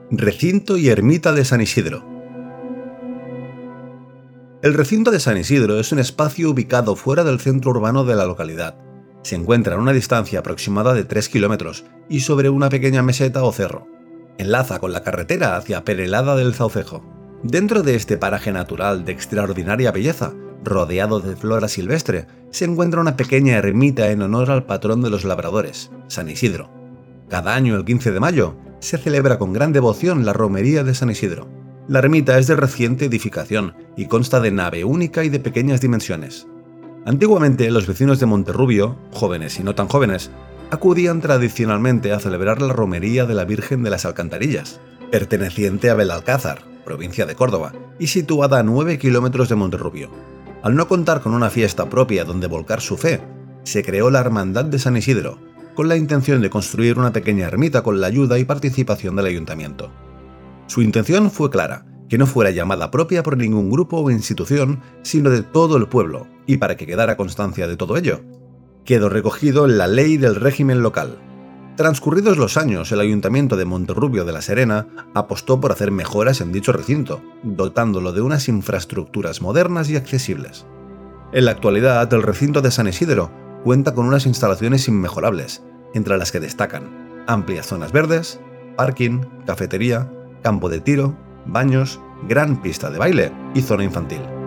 Recinto y ermita de San Isidro. El recinto de San Isidro es un espacio ubicado fuera del centro urbano de la localidad. Se encuentra a una distancia aproximada de 3 kilómetros y sobre una pequeña meseta o cerro. Enlaza con la carretera hacia Perelada del Saucejo. Dentro de este paraje natural de extraordinaria belleza, rodeado de flora silvestre, se encuentra una pequeña ermita en honor al patrón de los labradores, San Isidro. Cada año, el 15 de mayo, se celebra con gran devoción la romería de San Isidro. La ermita es de reciente edificación y consta de nave única y de pequeñas dimensiones. Antiguamente, los vecinos de Monterrubio, jóvenes y no tan jóvenes, acudían tradicionalmente a celebrar la romería de la Virgen de las Alcantarillas, perteneciente a Belalcázar, provincia de Córdoba, y situada a 9 kilómetros de Monterrubio. Al no contar con una fiesta propia donde volcar su fe, se creó la Hermandad de San Isidro, con la intención de construir una pequeña ermita con la ayuda y participación del ayuntamiento. Su intención fue clara, que no fuera llamada propia por ningún grupo o institución, sino de todo el pueblo, y para que quedara constancia de todo ello, quedó recogido en la ley del régimen local. Transcurridos los años, el Ayuntamiento de Monterrubio de la Serena apostó por hacer mejoras en dicho recinto, dotándolo de unas infraestructuras modernas y accesibles. En la actualidad, el recinto de San Isidro cuenta con unas instalaciones inmejorables, entre las que destacan amplias zonas verdes, parking, cafetería, campo de tiro, baños, gran pista de baile y zona infantil.